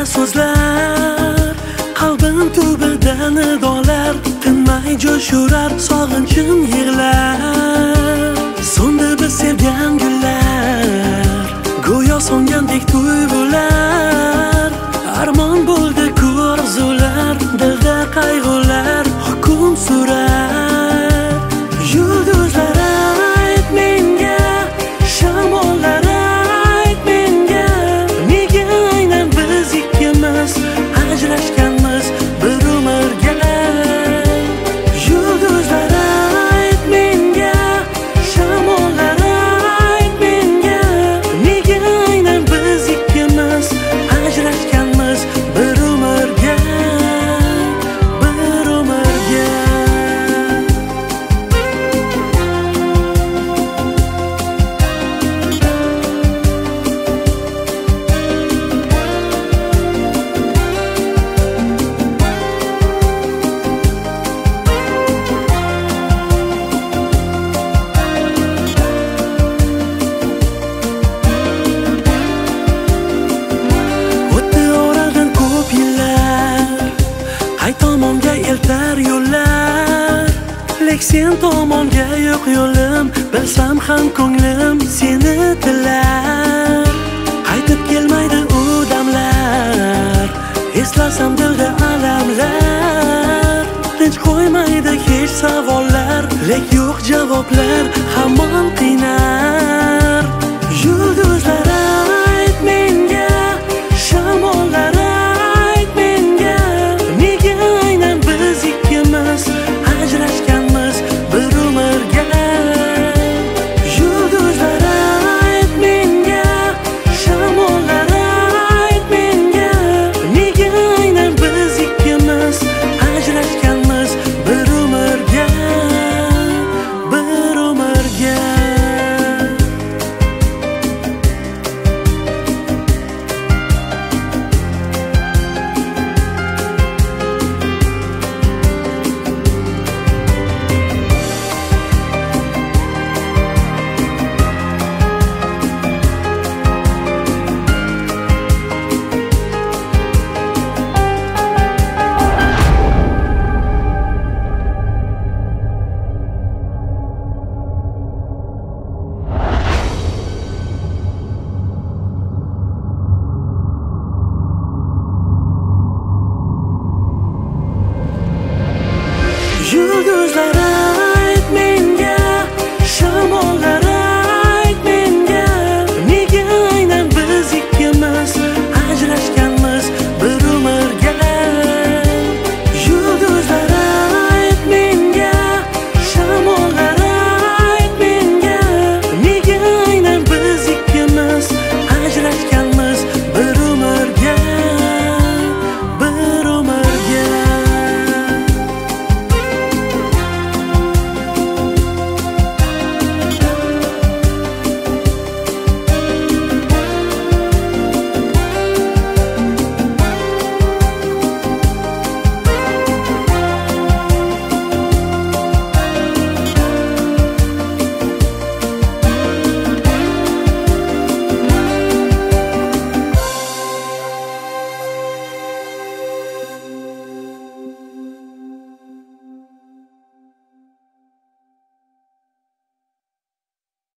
so'zlar, qalbim tubida nidolar, tinmay jo'shurar sog'inchim yig'lar. So'ndi biz sevgan gullar, go'yo so'ngandek tuyg'ular. Armon bo'ldi ko'rzular, dilda qayg'ular hukm surar. Yulduzlar ayt menga, shamollar ayt menga, nega aynan biz ikkimiz ajrashganmiz bir umrga. Yulduzlar ayt menga, shamollar ayt menga, nega aynan biz ikkimiz ajrashganmiz bir umrga, bir umrga. O'tdi oradan ko'p yillar, qay tomonga eltar yo'llar, lek sen tomonga yo'q yo'lim. Bilsam ham ko'nglim seni tilar. Qaytib kelmaydi u damlar, eslasam dilda alamlar. Tinch qo'ymaydi hech savollar, lek yo'q javoblar hamon qiyin.